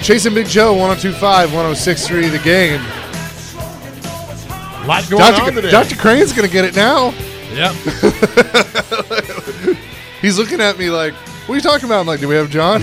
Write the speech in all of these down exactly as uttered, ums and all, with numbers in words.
Chasing Big Joe, one oh two point five, one oh six point three The Game. A lot going Doctor on today. Doctor Crane's going to get it now. Yep. He's looking at me like, what are you talking about? I'm like, do we have John?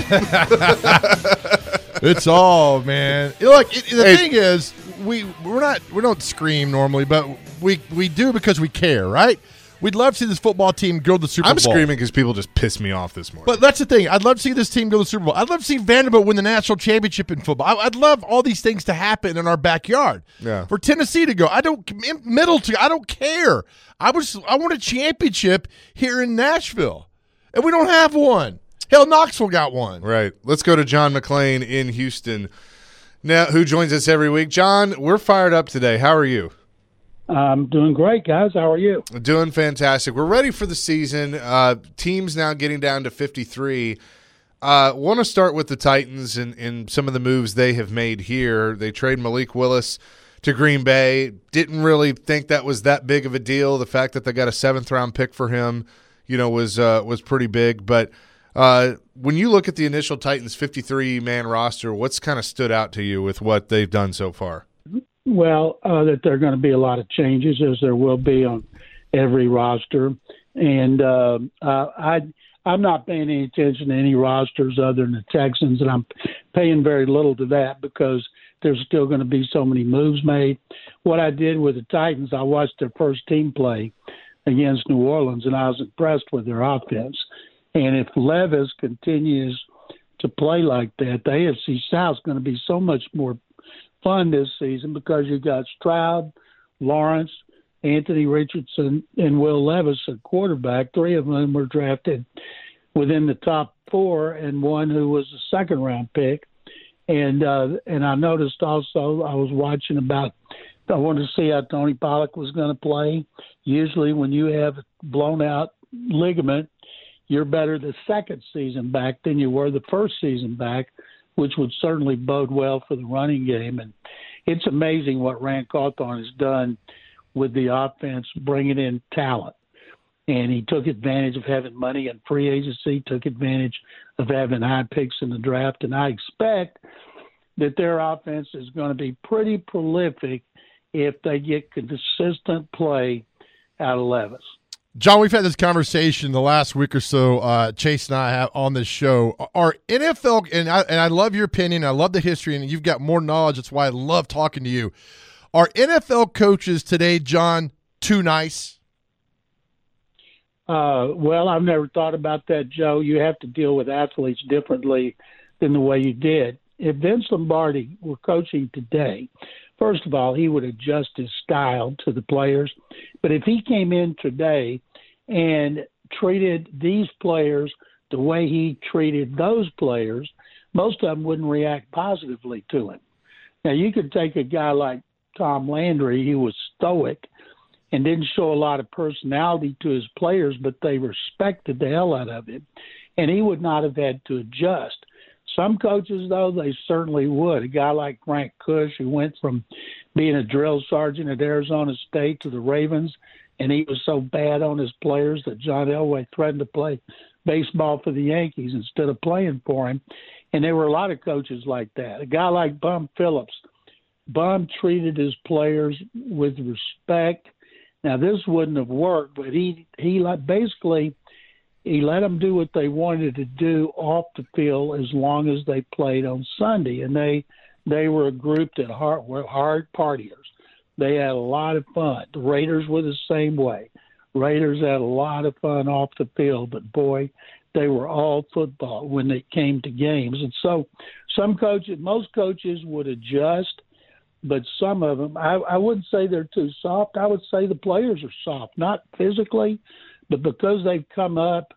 It's all, man. Look, it, the Hey. thing is, we we're not we don't scream normally, but we we do because we care, right? We'd love to see this football team go to the Super I'm Bowl. screaming because people just pissed me off this morning. But that's the thing. I'd love to see this team go to the Super Bowl. I'd love to see Vanderbilt win the national championship in football. I- I'd love all these things to happen in our backyard. Yeah. For Tennessee to go, I don't middle to. I don't care. I was. I want a championship here in Nashville, and we don't have one. Hell, Knoxville got one. Right. Let's go to John McClain in Houston, now, who joins us every week. John, we're fired up today. How are you? I'm doing great, guys. How are you? Doing fantastic. We're ready for the season. Uh, teams now getting down to fifty-three. Uh, want to start with the Titans and, and some of the moves they have made here. They trade Malik Willis to Green Bay. Didn't really think that was that big of a deal. The fact that they got a seventh round pick for him, you know, was uh, was pretty big. But uh, when you look at the initial Titans fifty-three man roster, what's kind of stood out to you with what they've done so far? Well, uh, that there are going to be a lot of changes, as there will be on every roster. And uh, uh, I, I'm not paying any attention to any rosters other than the Texans, and I'm paying very little to that because there's still going to be so many moves made. What I did with the Titans, I watched their first team play against New Orleans, and I was impressed with their offense. And if Levis continues to play like that, the A F C South is going to be so much more fun this season because you got Stroud, Lawrence, Anthony Richardson, and Will Levis at quarterback. Three of them were drafted within the top four, and one who was a second round pick. And uh, and I noticed also I was watching about. I wanted to see how Tony Pollard was going to play. Usually, when you have a blown out ligament, you're better the second season back than you were the first season back, which would certainly bode well for the running game. And it's amazing what Rand Cawthorn has done with the offense, bringing in talent. And he took advantage of having money in free agency, took advantage of having high picks in the draft. And I expect that their offense is going to be pretty prolific if they get consistent play out of Levis. John, we've had this conversation the last week or so. Uh, Chase and I have on this show. Are N F L, and I, and I love your opinion, I love the history, and you've got more knowledge. That's why I love talking to you. Are N F L coaches today, John, too nice? Uh, well, I've never thought about that, Joe. You have to deal with athletes differently than the way you did. If Vince Lombardi were coaching today, first of all, he would adjust his style to the players. But if he came in today and treated these players the way he treated those players, most of them wouldn't react positively to him. Now, you could take a guy like Tom Landry, he was stoic and didn't show a lot of personality to his players, but they respected the hell out of him, and he would not have had to adjust. Some coaches, though, they certainly would. A guy like Frank Kush, who went from being a drill sergeant at Arizona State to the Ravens, and he was so bad on his players that John Elway threatened to play baseball for the Yankees instead of playing for him. And there were a lot of coaches like that. A guy like Bum Phillips, Bum treated his players with respect. Now, this wouldn't have worked, but he, he like basically – he let them do what they wanted to do off the field as long as they played on Sunday. And they they were a group that hard, were hard partiers. They had a lot of fun. The Raiders were the same way. Raiders had a lot of fun off the field, but, boy, they were all football when it came to games. And so some coaches, most coaches would adjust, but some of them, I, I wouldn't say they're too soft. I would say the players are soft, not physically, but because they've come up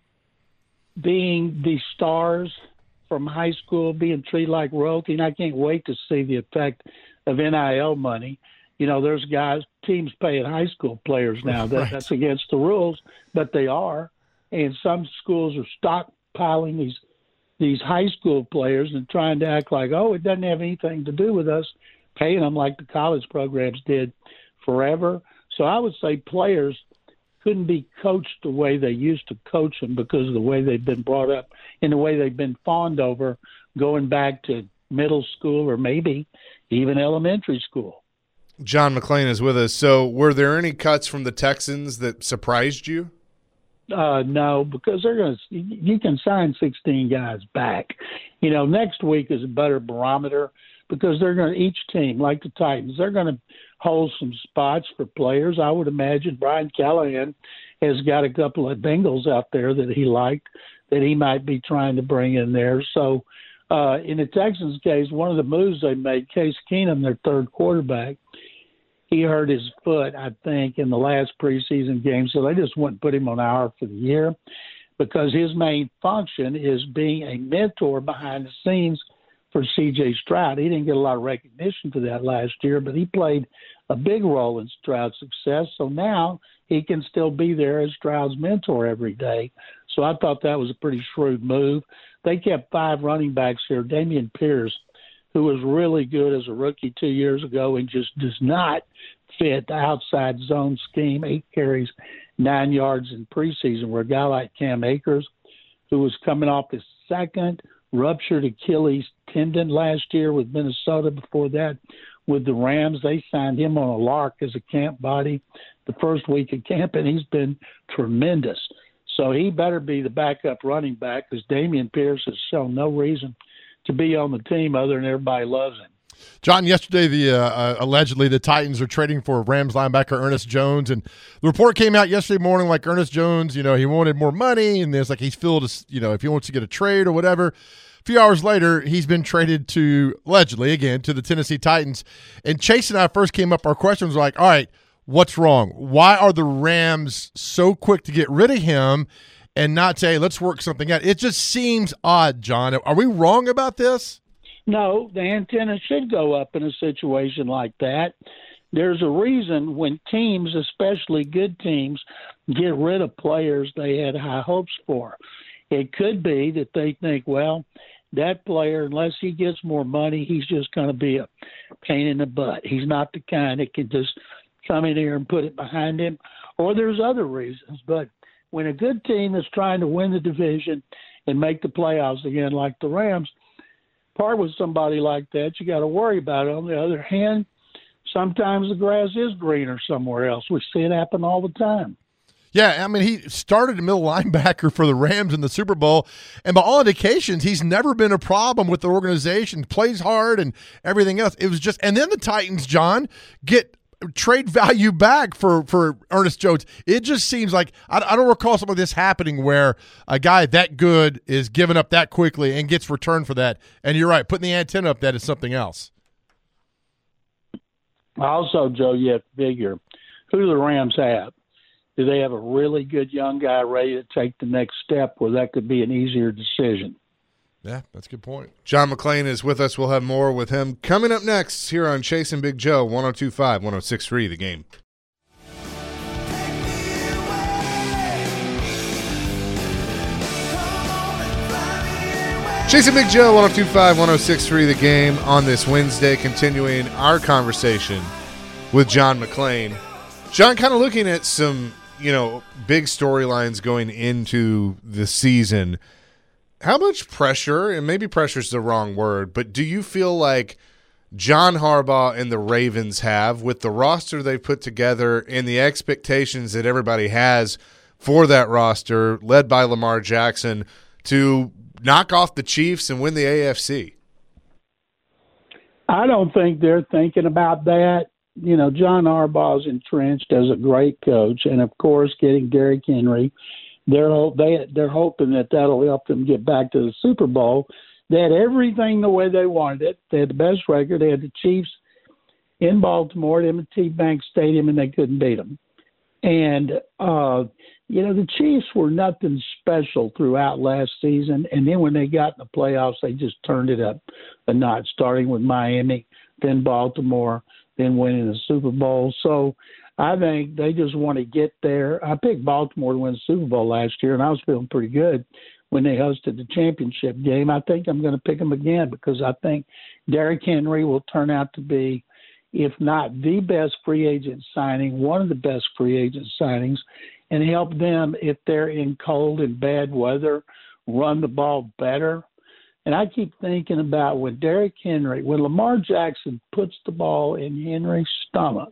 being the stars from high school, being treated like royalty, and I can't wait to see the effect of N I L money. You know, there's guys, teams paying high school players now. That, Right. That's against the rules, but they are. And some schools are stockpiling these these high school players and trying to act like, oh, it doesn't have anything to do with us, paying them like the college programs did forever. So I would say players couldn't be coached the way they used to coach them because of the way they've been brought up and the way they've been fawned over going back to middle school or maybe even elementary school. John McClain is with us. So were there any cuts from the Texans that surprised you? Uh, no, because they're going to. You can sign sixteen guys back. You know, next week is a better barometer because they're going to each team, like the Titans, they're going to hold some spots for players. I would imagine Brian Callahan has got a couple of Bengals out there that he liked that he might be trying to bring in there. So, uh, in the Texans' case, one of the moves they made, Case Keenum, their third quarterback, he hurt his foot, I think, in the last preseason game. So they just wouldn't put him on I R for the year because his main function is being a mentor behind the scenes for C J Stroud. He didn't get a lot of recognition for that last year, but he played a big role in Stroud's success. So now he can still be there as Stroud's mentor every day. So I thought that was a pretty shrewd move. They kept five running backs here. Dameon Pierce, who was really good as a rookie two years ago and just does not fit the outside zone scheme, eight carries, nine yards in preseason, where a guy like Cam Akers, who was coming off his second ruptured Achilles tendon last year with Minnesota, before that with the Rams, they signed him on a lark as a camp body the first week of camp, and he's been tremendous. So he better be the backup running back because Dameon Pierce has shown no reason to be on the team other than everybody loves him. John, yesterday, the uh, uh, allegedly the Titans are trading for Rams linebacker Ernest Jones, and the report came out yesterday morning like Ernest Jones, you know, he wanted more money, and there's like he's filled, a, you know, if he wants to get a trade or whatever. A few hours later, he's been traded to, allegedly, again, to the Tennessee Titans. And Chase and I first came up, our questions were like, all right, what's wrong? Why are the Rams so quick to get rid of him and not say, let's work something out? It just seems odd, John. Are we wrong about this? No, the antenna should go up in a situation like that. There's a reason when teams, especially good teams, get rid of players they had high hopes for. It could be that they think, well, that player, unless he gets more money, he's just going to be a pain in the butt. He's not the kind that can just come in here and put it behind him. Or there's other reasons. But when a good team is trying to win the division and make the playoffs again, like the Rams, part with somebody like that, you got to worry about it. On the other hand, sometimes the grass is greener somewhere else. We see it happen all the time. Yeah, I mean, he started a middle linebacker for the Rams in the Super Bowl, and by all indications, he's never been a problem with the organization, plays hard and everything else. It was just, and then the Titans, John, get trade value back for, for Ernest Jones. It just seems like, I, I don't recall something like this happening where a guy that good is given up that quickly and gets returned for that. And you're right, putting the antenna up, that is something else. Also, Joe, you have to figure, who do the Rams have? Do they have a really good young guy ready to take the next step where that could be an easier decision? Yeah, that's a good point. John McClain is with us. We'll have more with him coming up next here on Chase and Big Joe, one oh two point five, one oh six point three, The Game. Chase and Big Joe, one oh two point five, one oh six point three, The Game on this Wednesday, continuing our conversation with John McClain. John, kind of looking at some, you know, big storylines going into the season. How much pressure, and maybe pressure is the wrong word, but do you feel like John Harbaugh and the Ravens have, with the roster they've put together and the expectations that everybody has for that roster, led by Lamar Jackson, to knock off the Chiefs and win the A F C? I don't think they're thinking about that. You know, John Harbaugh's entrenched as a great coach, and, of course, getting Derrick Henry – They're they they're hoping that that'll help them get back to the Super Bowl. They had everything the way they wanted it. They had the best record. They had the Chiefs in Baltimore, M and T Bank Stadium, and they couldn't beat them. And uh, you know, the Chiefs were nothing special throughout last season. And then when they got in the playoffs, they just turned it up a notch, starting with Miami, then Baltimore, then winning the Super Bowl. So I think they just want to get there. I picked Baltimore to win the Super Bowl last year, and I was feeling pretty good when they hosted the championship game. I think I'm going to pick them again because I think Derrick Henry will turn out to be, if not the best free agent signing, one of the best free agent signings, and help them if they're in cold and bad weather run the ball better. And I keep thinking about when Derrick Henry, when Lamar Jackson puts the ball in Henry's stomach,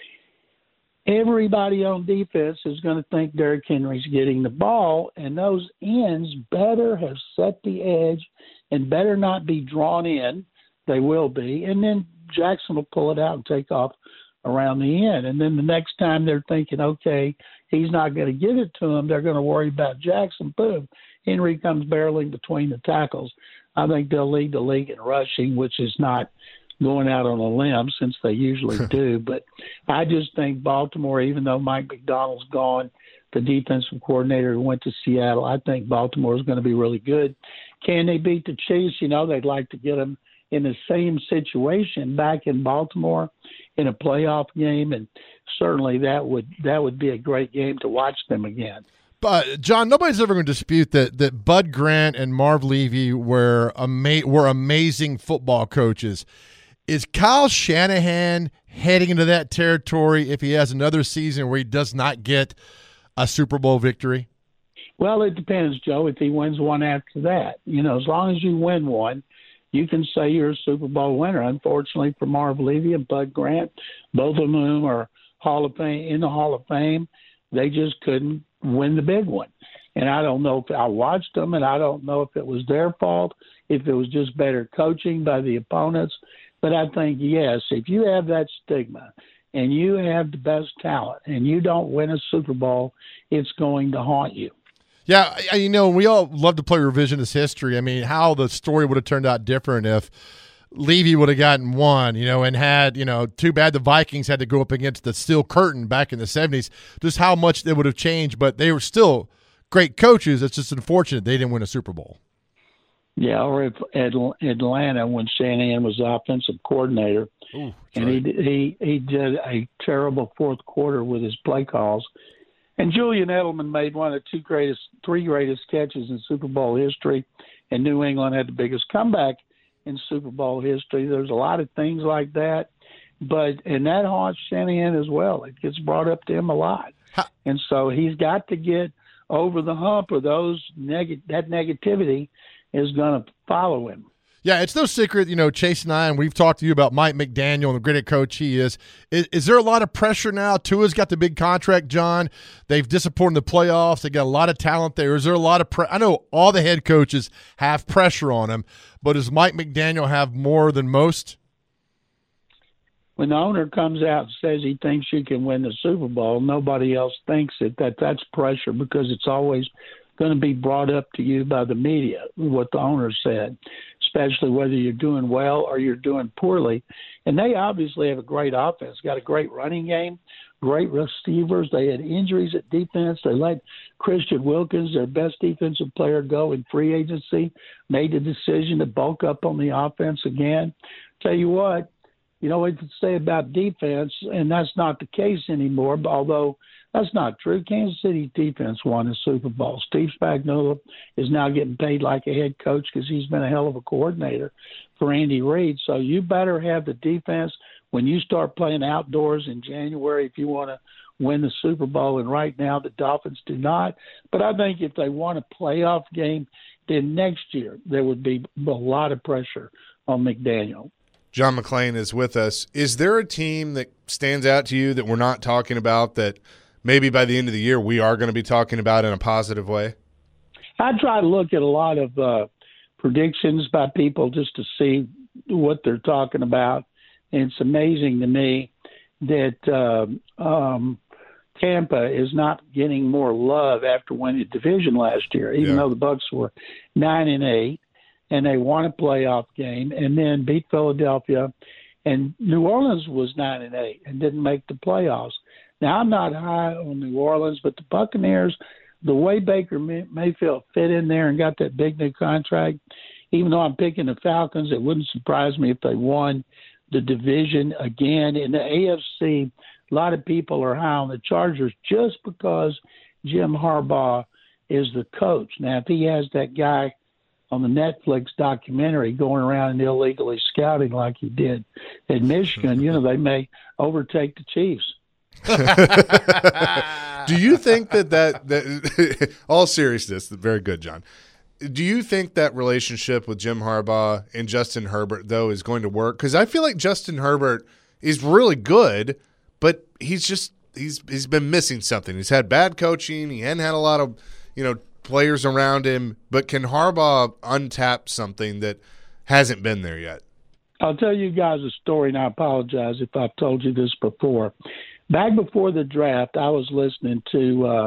everybody on defense is going to think Derrick Henry's getting the ball, and those ends better have set the edge and better not be drawn in. They will be. And then Jackson will pull it out and take off around the end. And then the next time they're thinking, okay, he's not going to give it to him, they're going to worry about Jackson. Boom, Henry comes barreling between the tackles. I think they'll lead the league in rushing, which is not going out on a limb since they usually do. But I just think Baltimore, even though Mike McDonald's gone, the defensive coordinator who went to Seattle, I think Baltimore is going to be really good. Can they beat the Chiefs? You know, they'd like to get them in the same situation back in Baltimore in a playoff game, and certainly that would that would be a great game to watch them again. But John, nobody's ever going to dispute that that Bud Grant and Marv Levy were ama- were amazing football coaches. Is Kyle Shanahan heading into that territory if he has another season where he does not get a Super Bowl victory? Well, it depends, Joe, if he wins one after that. You know, as long as you win one, you can say you're a Super Bowl winner. Unfortunately for Marv Levy and Bud Grant, both of whom are Hall of Fame in the Hall of Fame, they just couldn't win the big one. And I don't know if I watched them, and I don't know if it was their fault, if it was just better coaching by the opponents. But I think, yes, if you have that stigma and you have the best talent and you don't win a Super Bowl, it's going to haunt you. Yeah, you know, we all love to play revisionist history. I mean, how the story would have turned out different if Levy would have gotten one, you know, and had, you know, too bad the Vikings had to go up against the Steel Curtain back in the seventies, just how much they would have changed. But they were still great coaches. It's just unfortunate they didn't win a Super Bowl. Yeah, or if Atlanta, when Shanahan was the offensive coordinator, Ooh, and right. he, he he did a terrible fourth quarter with his play calls. And Julian Edelman made one of the two greatest, three greatest catches in Super Bowl history, and New England had the biggest comeback in Super Bowl history. There's a lot of things like that, but and that haunts Shanahan as well. It gets brought up to him a lot, How- and so he's got to get over the hump, or those neg- that negativity is going to follow him. Yeah, it's no secret, you know, Chase and I, and we've talked to you about Mike McDaniel and the great coach he is. is. Is there a lot of pressure now? Tua's got the big contract, John. They've disappointed the playoffs. They got a lot of talent there. Is there a lot of pre- – I know all the head coaches have pressure on him, but does Mike McDaniel have more than most? When the owner comes out and says he thinks you can win the Super Bowl, nobody else thinks it. That that's pressure, because it's always going to be brought up to you by the media, what the owner said, especially whether you're doing well or you're doing poorly. And they obviously have a great offense, got a great running game, great receivers. They had injuries at defense. They let Christian Wilkins, their best defensive player, go in free agency, made the decision to bulk up on the offense again. Tell you what, you know what to say about defense, and that's not the case anymore, although that's not true. Kansas City's defense won the Super Bowl. Steve Spagnuolo is now getting paid like a head coach because he's been a hell of a coordinator for Andy Reid. So you better have the defense when you start playing outdoors in January if you want to win the Super Bowl. And right now the Dolphins do not. But I think if they want a playoff game, then next year there would be a lot of pressure on McDaniel. John McClain is with us. Is there a team that stands out to you that we're not talking about that maybe by the end of the year we are going to be talking about in a positive way? I try to look at a lot of uh, predictions by people just to see what they're talking about. And it's amazing to me that uh, um, Tampa is not getting more love after winning the division last year, even yeah. though the Bucs were nine and eight. And they won a playoff game and then beat Philadelphia. And New Orleans was nine and eight and didn't make the playoffs. Now, I'm not high on New Orleans, but the Buccaneers, the way Baker Mayfield fit in there and got that big new contract, even though I'm picking the Falcons, it wouldn't surprise me if they won the division again. In the A F C, a lot of people are high on the Chargers just because Jim Harbaugh is the coach. Now, if he has that guy on the Netflix documentary going around and illegally scouting like he did in Michigan, you know, they may overtake the Chiefs. Do you think that that, that all seriousness, very good, John. do you think that relationship with Jim Harbaugh and Justin Herbert, though, is going to work? Because I feel like Justin Herbert is really good, but he's just he's he's been missing something. He's had bad coaching. He hadn't had a lot of, you know, players around him. But can Harbaugh untap something that hasn't been there yet? I'll tell you guys a story, and I apologize if I've told you this before. Back before the draft, I was listening to uh,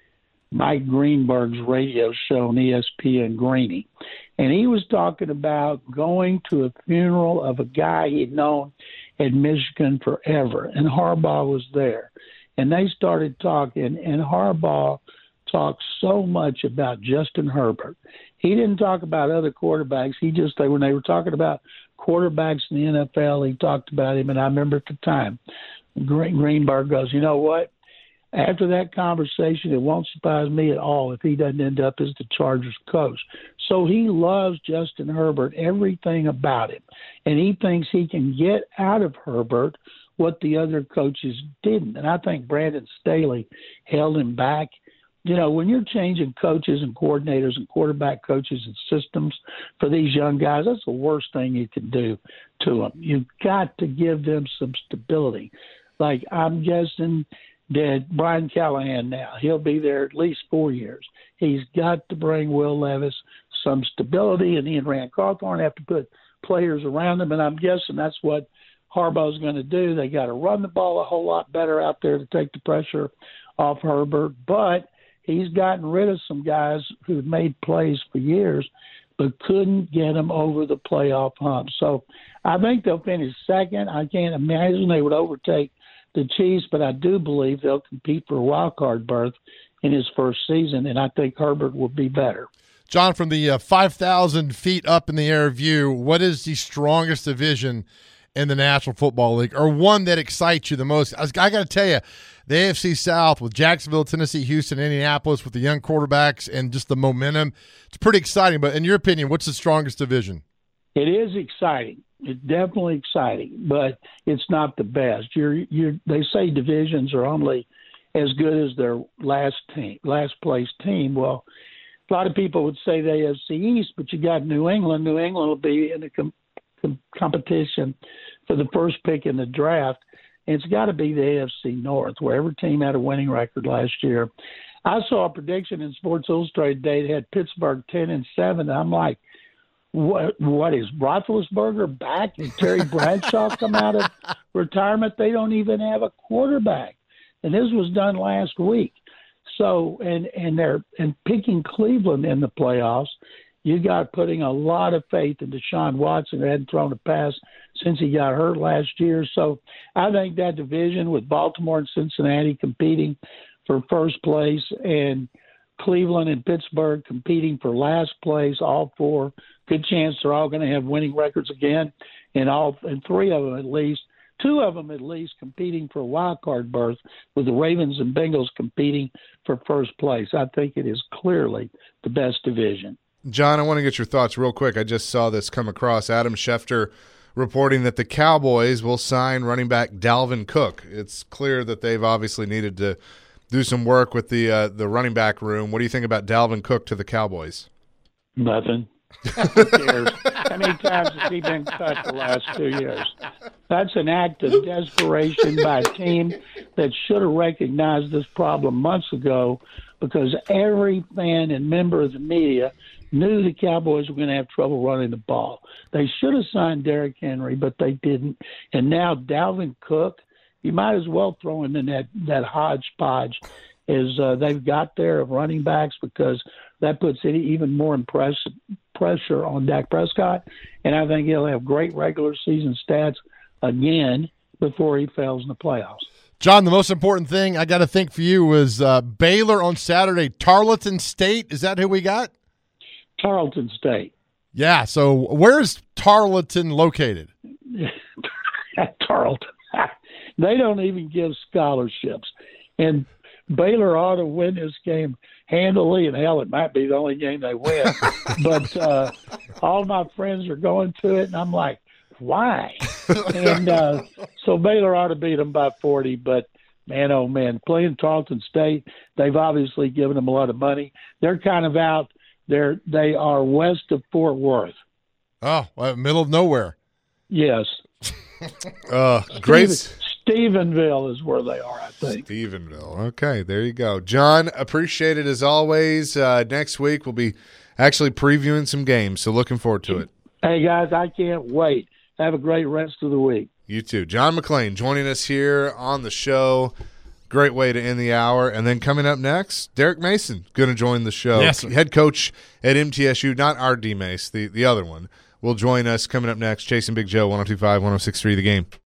Mike Greenberg's radio show on E S P N Greeny, and he was talking about going to a funeral of a guy he'd known at Michigan forever, and Harbaugh was there. And they started talking, and Harbaugh talked so much about Justin Herbert. He didn't talk about other quarterbacks. He just, they, when they were talking about quarterbacks in the N F L, he talked about him, and I remember at the time, Green, Greenberg goes, you know what? After that conversation, it won't surprise me at all if he doesn't end up as the Chargers coach. So he loves Justin Herbert, everything about him, and he thinks he can get out of Herbert what the other coaches didn't. And I think Brandon Staley held him back. You know, when you're changing coaches and coordinators and quarterback coaches and systems for these young guys, that's the worst thing you can do to them. You've got to give them some stability. Like, I'm guessing that Brian Callahan now, he'll be there at least four years. He's got to bring Will Levis some stability, and he and Rand Cawthorn have to put players around him, and I'm guessing that's what Harbaugh's going to do. They got to run the ball a whole lot better out there to take the pressure off Herbert, but he's gotten rid of some guys who've made plays for years but couldn't get them over the playoff hump. So I think they'll finish second. I can't imagine they would overtake the Chiefs, but I do believe they'll compete for a wild card berth in his first season, and I think Herbert will be better. John, from the uh, five thousand feet up in the air view, what is the strongest division in the National Football League, or one that excites you the most? I, I got to tell you, the A F C South with Jacksonville, Tennessee, Houston, Indianapolis, with the young quarterbacks and just the momentum, it's pretty exciting. But in your opinion, what's the strongest division? It is exciting. It's definitely exciting, but it's not the best. You're, you're, they say divisions are only as good as their last team, last place team. Well, a lot of people would say the A F C East, but you got New England. New England will be in the com- com- competition for the first pick in the draft. And it's got to be the A F C North, where every team had a winning record last year. I saw a prediction in Sports Illustrated today that had Pittsburgh ten and seven. And I'm like, What what is Roethlisberger back? Did Terry Bradshaw come out of retirement? They don't even have a quarterback, and this was done last week. So, and and they're and picking Cleveland in the playoffs. You got putting a lot of faith in Deshaun Watson, who hadn't thrown a pass since he got hurt last year. So, I think that division with Baltimore and Cincinnati competing for first place, and Cleveland and Pittsburgh competing for last place, all four. Good chance they're all going to have winning records again, and all and three of them at least, two of them at least competing for a wild card berth, with the Ravens and Bengals competing for first place. I think it is clearly the best division. John, I want to get your thoughts real quick. I just saw this come across. Adam Schefter reporting that the Cowboys will sign running back Dalvin Cook. It's clear that they've obviously needed to do some work with the uh, the running back room. What do you think about Dalvin Cook to the Cowboys? Nothing. Who cares? How many times has he been cut the last two years? That's an act of desperation by a team that should have recognized this problem months ago, because every fan and member of the media knew the Cowboys were going to have trouble running the ball. They should have signed Derrick Henry, but they didn't. And now Dalvin Cook, you might as well throw him in that, that hodgepodge as uh, they've got there of running backs, because that puts any, even more impressive pressure on Dak Prescott. And I think he'll have great regular season stats again before he fails in the playoffs. John, the most important thing I got to think for you was uh, Baylor on Saturday. Tarleton State, is that who we got? Tarleton State. Yeah, so where's Tarleton located? Tarleton. They don't even give scholarships. And Baylor ought to win this game handily, and hell, it might be the only game they win. But uh, all my friends are going to it, and I'm like, why? and uh, so Baylor ought to beat them by forty, but man, oh man, playing Tarleton State, they've obviously given them a lot of money. They're kind of out They're they are west of Fort Worth. Oh, well, middle of nowhere. Yes. Uh, great. Steven, Stephenville is where they are, I think. Stephenville. Okay, there you go. John, appreciate it as always. Uh, next week we'll be actually previewing some games, so looking forward to it. Hey, guys, I can't wait. Have a great rest of the week. You too. John McClain joining us here on the show. Great way to end the hour. And then coming up next, Derek Mason going to join the show. Yes. Head coach at M T S U, not our D Mace, the, the other one, will join us coming up next. Chasing Big Joe, one oh two point five, one oh six point three The Game.